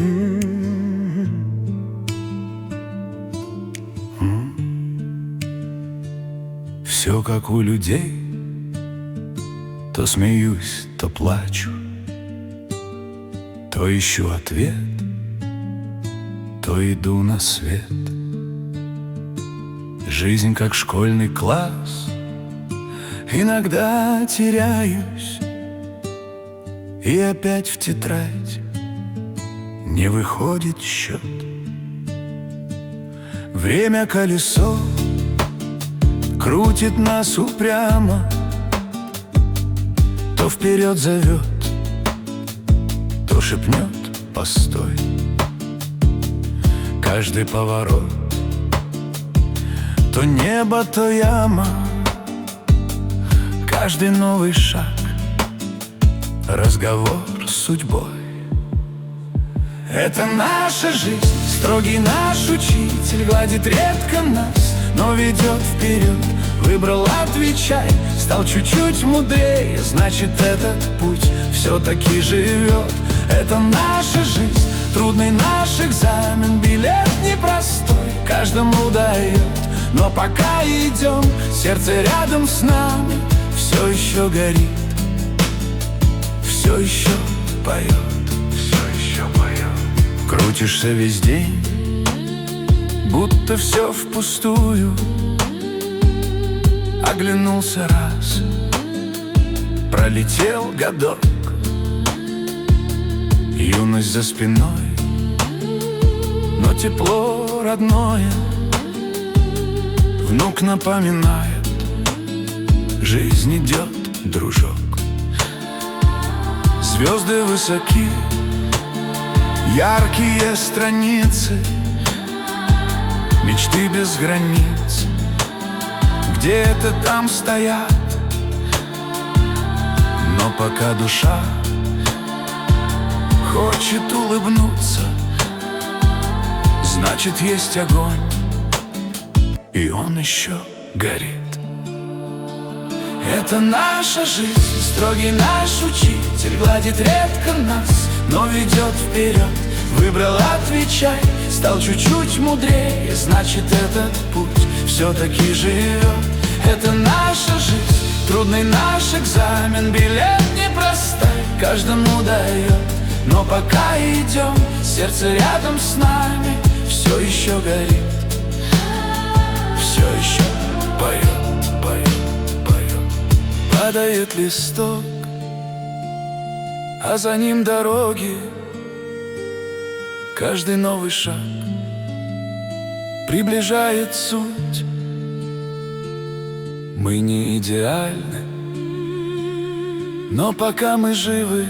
Все как у людей, то смеюсь, то плачу, то ищу ответ, то иду на свет. Жизнь как школьный класс, иногда теряюсь, и опять в тетрадь не выходит счет. Время колесо крутит нас упрямо, то вперед зовет, то шепнет «постой». Каждый поворот то небо, то яма, каждый новый шаг — разговор с судьбой. Это наша жизнь, строгий наш учитель, гладит редко нас, но ведет вперед. Выбрал отвечай, стал чуть-чуть мудрее, значит этот путь все-таки живет. Это наша жизнь, трудный наш экзамен, билет непростой, каждому дает. Но пока идем, сердце рядом с нами все еще горит, все еще поет, все еще поет. Крутишься весь день, будто все впустую. Оглянулся раз, пролетел годок. Юность за спиной, но тепло родное. Внук напоминает, жизнь идет, дружок. Звезды высоки, яркие страницы, мечты без границ где-то там стоят. Но пока душа хочет улыбнуться, значит есть огонь, и он еще горит. Это наша жизнь, строгий наш учитель, гладит редко нас, но ведет вперед. Выбрал отвечай, стал чуть-чуть мудрее, значит этот путь все-таки живет. Это наша жизнь, трудный наш экзамен, билет непростой, каждому дает. Но пока идем, сердце рядом с нами все еще горит, все еще поет, поет, поет. Падает листок, а за ним дороги. Каждый новый шаг приближает суть. Мы не идеальны, но пока мы живы,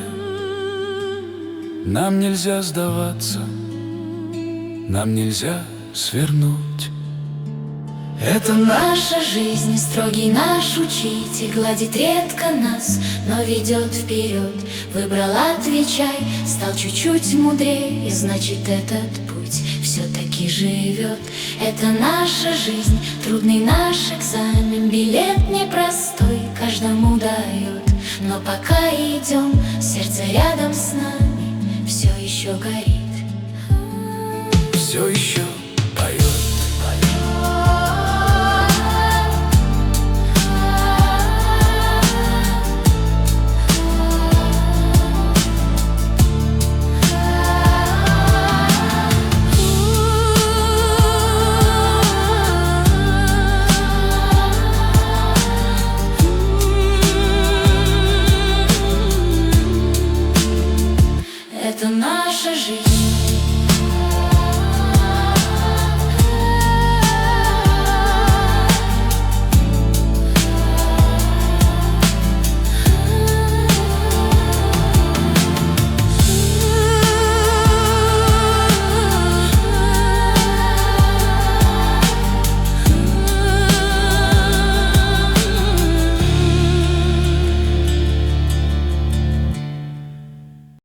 нам нельзя сдаваться, нам нельзя свернуть. Это наша жизнь, строгий наш учитель, гладит редко нас, но ведет вперед. Выбрал отвечай, стал чуть-чуть мудрее, значит этот путь все-таки живет. Это наша жизнь, трудный наш экзамен, билет непростой, каждому дает. Но пока идем, сердце рядом с нами все еще горит, все еще